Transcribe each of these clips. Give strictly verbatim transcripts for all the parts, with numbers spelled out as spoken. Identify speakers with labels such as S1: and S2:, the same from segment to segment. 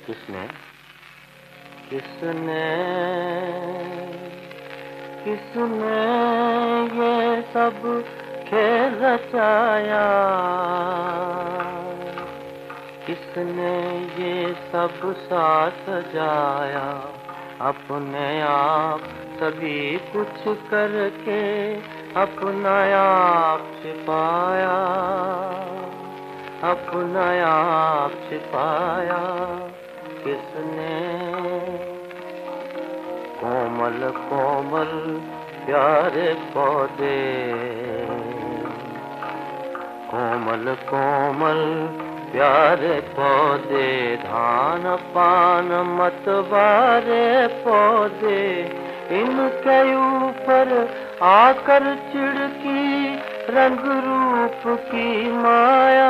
S1: किसने किसने किसने ये सब खेल रचाया, किसने ये सब साथ सजाया, अपने आप सभी कुछ करके अपना आप छिपाया, अपना आप छिपाया। किसने कोमल कोमल प्यारे पौधे, कोमल कोमल प्यारे पौधे, धान पान मतवारे पौधे, इनके ऊपर आकर चिढ़की रंग रूप की माया,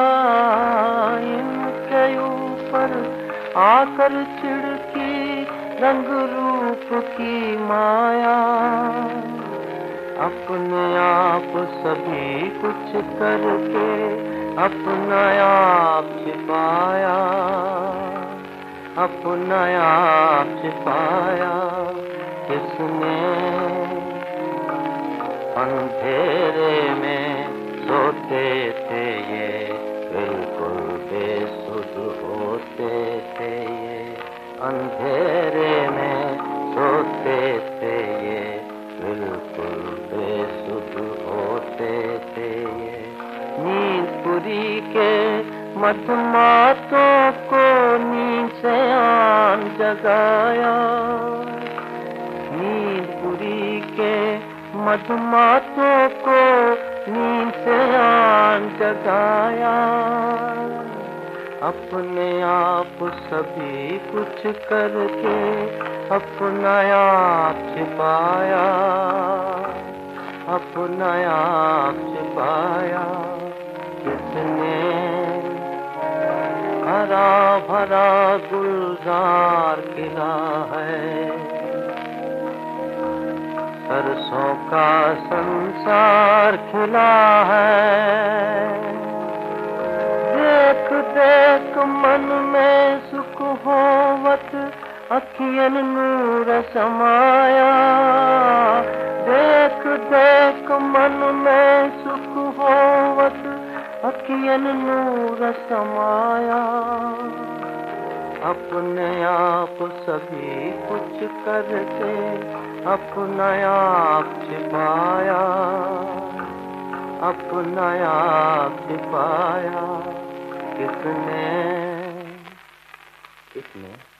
S1: इनके ऊपर आकर चिढ़की रंग रूप की माया। अपने आप सभी कुछ करके अपना आप छिपाया, अपना आप छिपाया। किसने अंधेरे में सोते थे ये, बिल्कुल बेसुध होते थे ये, अंधेरे में सोते थे ये, बिल्कुल बेसुध होते थे ये। नींदपुरी के मधुमातों को नींद से आन जगाया, नींदपुरी के मधुमातों को नींद से आन जगाया। अपने आप सभी कुछ करके अपना आप छिपाया, अपना आप छिपाया। किसने हरा भरा गुलजार खिला है, सरसों का संसार खिला है। देख देख मन में सुख होवत, अखियन नूर समाया, देख देख मन में सुख होवत, अखियन नूर समाया। अपने आप सभी कुछ करके अपना आप छिपाया, अपना आप छिपाया। किसने किसने